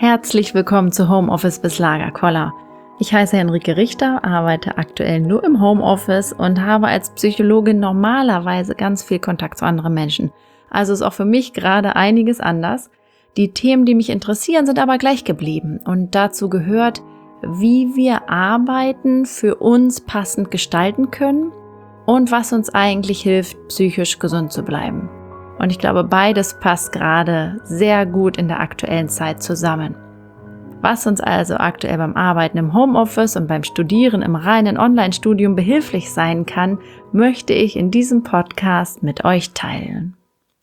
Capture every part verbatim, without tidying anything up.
Herzlich willkommen zu Homeoffice bis Lagerkoller. Ich heiße Henrike Richter, arbeite aktuell nur im Homeoffice und habe als Psychologin normalerweise ganz viel Kontakt zu anderen Menschen. Also ist auch für mich gerade einiges anders. Die Themen, die mich interessieren, sind aber gleich geblieben. Und dazu gehört, wie wir Arbeiten für uns passend gestalten können und was uns eigentlich hilft, psychisch gesund zu bleiben. Und ich glaube, beides passt gerade sehr gut in der aktuellen Zeit zusammen. Was uns also aktuell beim Arbeiten im Homeoffice und beim Studieren im reinen Online-Studium behilflich sein kann, möchte ich in diesem Podcast mit euch teilen.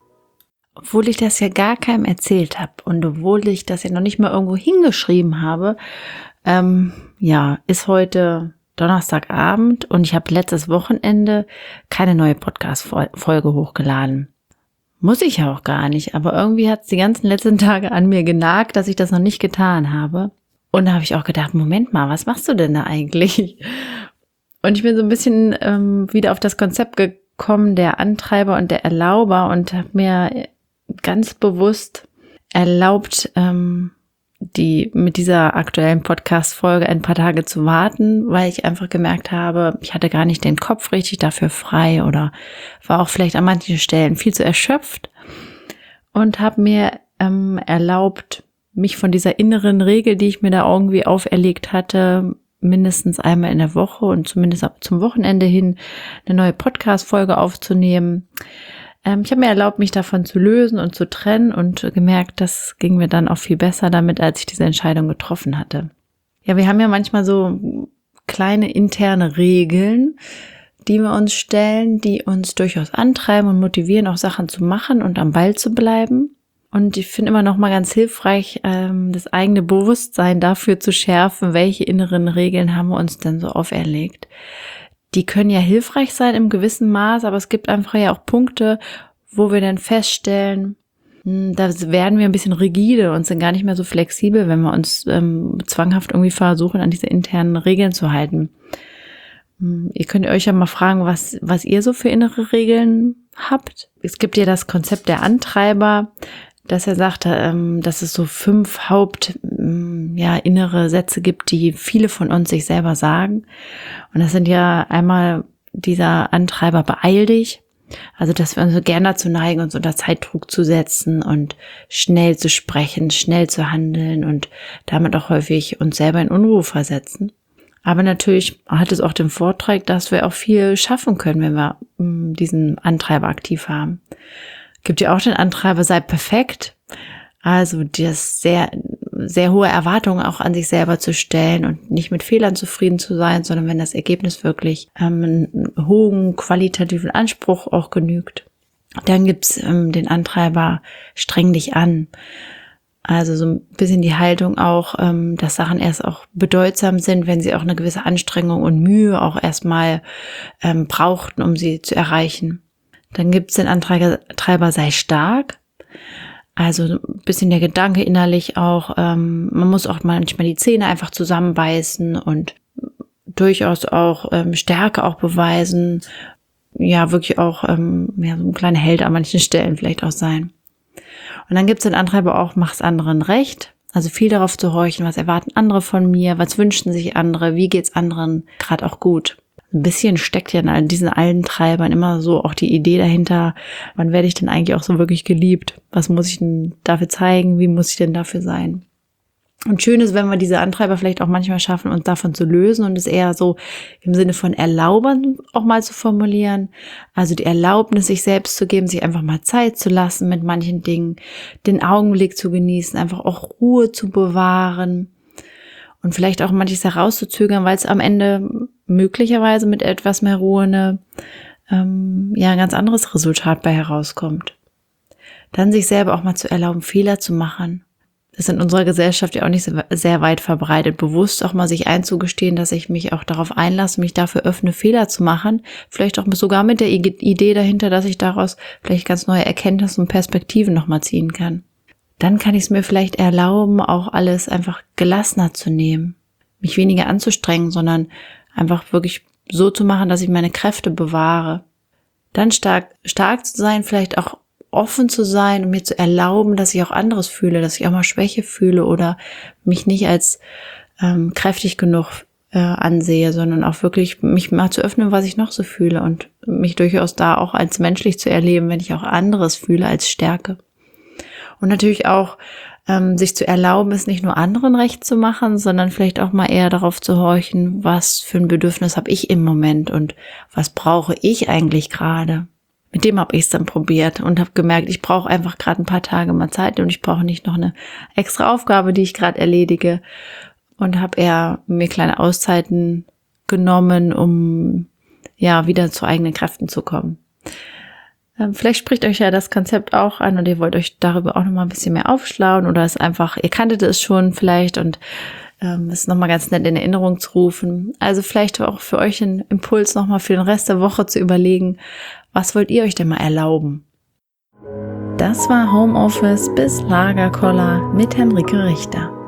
Obwohl ich das ja gar keinem erzählt habe und obwohl ich das ja noch nicht mal irgendwo hingeschrieben habe, ähm, ja, ist heute Donnerstagabend und ich habe letztes Wochenende keine neue Podcast-Folge hochgeladen. Muss ich ja auch gar nicht, aber irgendwie hat es die ganzen letzten Tage an mir genagt, dass ich das noch nicht getan habe. Und da habe ich auch gedacht, Moment mal, was machst du denn da eigentlich? Und ich bin so ein bisschen ähm, wieder auf das Konzept gekommen, der Antreiber und der Erlauber, und habe mir ganz bewusst erlaubt, ähm, die mit dieser aktuellen Podcast-Folge ein paar Tage zu warten, weil ich einfach gemerkt habe, ich hatte gar nicht den Kopf richtig dafür frei oder war auch vielleicht an manchen Stellen viel zu erschöpft und habe mir ähm, erlaubt, mich von dieser inneren Regel, die ich mir da irgendwie auferlegt hatte, mindestens einmal in der Woche und zumindest zum Wochenende hin eine neue Podcast-Folge aufzunehmen. Ich habe mir erlaubt, mich davon zu lösen und zu trennen und gemerkt, das ging mir dann auch viel besser damit, als ich diese Entscheidung getroffen hatte. Ja, wir haben ja manchmal so kleine interne Regeln, die wir uns stellen, die uns durchaus antreiben und motivieren, auch Sachen zu machen und am Ball zu bleiben. Und ich finde immer noch mal ganz hilfreich, das eigene Bewusstsein dafür zu schärfen, welche inneren Regeln haben wir uns denn so auferlegt. Die können ja hilfreich sein im gewissen Maß, aber es gibt einfach ja auch Punkte, wo wir dann feststellen, da werden wir ein bisschen rigide und sind gar nicht mehr so flexibel, wenn wir uns ähm, zwanghaft irgendwie versuchen, an diese internen Regeln zu halten. Ihr könnt euch ja mal fragen, was, was ihr so für innere Regeln habt. Es gibt ja das Konzept der Antreiber, dass er sagte, ähm, dass es so fünf Haupt, ähm, ja, innere Sätze gibt, die viele von uns sich selber sagen. Und das sind ja einmal dieser Antreiber, beeil dich. Also, dass wir uns so gerne dazu neigen, uns unter Zeitdruck zu setzen und schnell zu sprechen, schnell zu handeln und damit auch häufig uns selber in Unruhe versetzen. Aber natürlich hat es auch den Vorteil, dass wir auch viel schaffen können, wenn wir ähm, diesen Antreiber aktiv haben. Gibt ja auch den Antreiber, sei perfekt, also das sehr, sehr hohe Erwartungen auch an sich selber zu stellen und nicht mit Fehlern zufrieden zu sein, sondern wenn das Ergebnis wirklich ähm, einen hohen qualitativen Anspruch auch genügt. Dann gibt's ähm, den Antreiber, streng dich an. Also so ein bisschen die Haltung auch, ähm, dass Sachen erst auch bedeutsam sind, wenn sie auch eine gewisse Anstrengung und Mühe auch erstmal ähm, brauchten, um sie zu erreichen. Dann gibt's den Antreiber, sei stark. Also ein bisschen der Gedanke innerlich auch, ähm, man muss auch manchmal die Zähne einfach zusammenbeißen und durchaus auch ähm, Stärke auch beweisen. Ja, wirklich auch ähm, ja, so ein kleiner Held an manchen Stellen vielleicht auch sein. Und dann gibt's den Antreiber auch, mach's anderen recht. Also viel darauf zu horchen, was erwarten andere von mir, was wünschen sich andere, wie geht's anderen gerade auch gut. Ein bisschen steckt ja in all diesen alten Treibern immer so auch die Idee dahinter, wann werde ich denn eigentlich auch so wirklich geliebt? Was muss ich denn dafür zeigen? Wie muss ich denn dafür sein? Und schön ist, wenn wir diese Antreiber vielleicht auch manchmal schaffen, uns davon zu lösen und es eher so im Sinne von Erlaubern auch mal zu formulieren. Also die Erlaubnis, sich selbst zu geben, sich einfach mal Zeit zu lassen mit manchen Dingen, den Augenblick zu genießen, einfach auch Ruhe zu bewahren und vielleicht auch manches herauszuzögern, weil es am Ende möglicherweise mit etwas mehr Ruhe eine, ähm, ja, ein ganz anderes Resultat bei herauskommt. Dann sich selber auch mal zu erlauben, Fehler zu machen. Das ist in unserer Gesellschaft ja auch nicht sehr weit verbreitet. Bewusst auch mal sich einzugestehen, dass ich mich auch darauf einlasse, mich dafür öffne, Fehler zu machen. Vielleicht auch sogar mit der Idee dahinter, dass ich daraus vielleicht ganz neue Erkenntnisse und Perspektiven nochmal ziehen kann. Dann kann ich es mir vielleicht erlauben, auch alles einfach gelassener zu nehmen. Mich weniger anzustrengen, sondern einfach wirklich so zu machen, dass ich meine Kräfte bewahre. Dann stark, stark zu sein, vielleicht auch offen zu sein und mir zu erlauben, dass ich auch anderes fühle, dass ich auch mal Schwäche fühle oder mich nicht als ähm, kräftig genug äh, ansehe, sondern auch wirklich mich mal zu öffnen, was ich noch so fühle und mich durchaus da auch als menschlich zu erleben, wenn ich auch anderes fühle als Stärke. Und natürlich auch ähm, sich zu erlauben, es nicht nur anderen recht zu machen, sondern vielleicht auch mal eher darauf zu horchen, was für ein Bedürfnis habe ich im Moment und was brauche ich eigentlich gerade. Mit dem habe ich es dann probiert und habe gemerkt, ich brauche einfach gerade ein paar Tage mal Zeit und ich brauche nicht noch eine extra Aufgabe, die ich gerade erledige, und habe eher mir kleine Auszeiten genommen, um ja wieder zu eigenen Kräften zu kommen. Ähm, vielleicht spricht euch ja das Konzept auch an und ihr wollt euch darüber auch nochmal ein bisschen mehr aufschlauen oder es einfach, ihr kanntet es schon vielleicht und ähm, es nochmal ganz nett in Erinnerung zu rufen. Also vielleicht auch für euch ein Impuls nochmal für den Rest der Woche zu überlegen, was wollt ihr euch denn mal erlauben? Das war Homeoffice bis Lagerkoller mit Henrike Richter.